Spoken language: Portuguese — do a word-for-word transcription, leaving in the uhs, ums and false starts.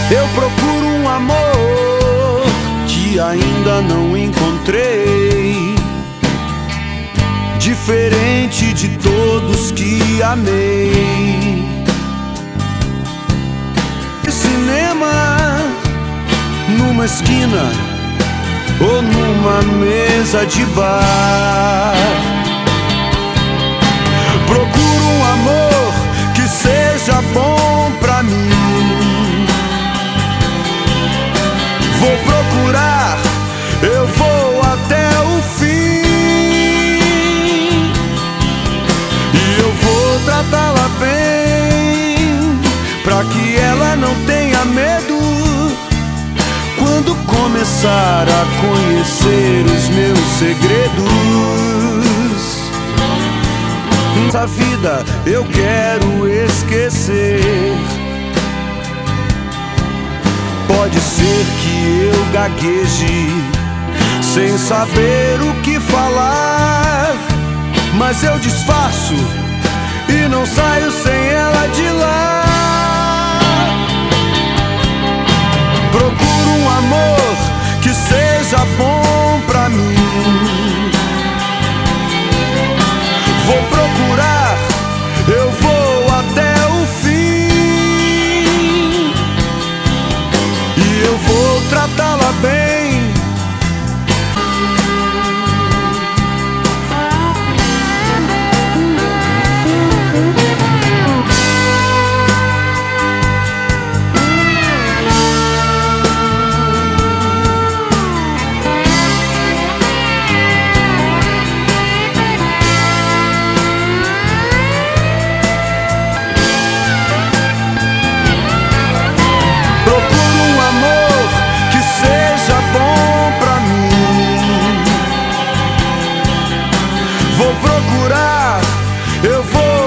Eu procuro um amor que ainda não encontrei, diferente de todos que amei. Cinema numa esquina ou numa mesa de bar. Procuro um amor que seja bom pra mim. Vou procurar, eu vou até o fim. E eu vou tratá-la bem, pra que ela não tenha medo quando começar a conhecer os meus segredos. Essa vida eu quero esquecer. Pode ser que eu gagueje sem saber o que falar, mas eu disfarço e não saio sem ela de lá. Procuro um amor que seja bom pra mim. Vou procurar, eu vou até o fim. E eu vou tratá-la bem. Vou procurar, eu vou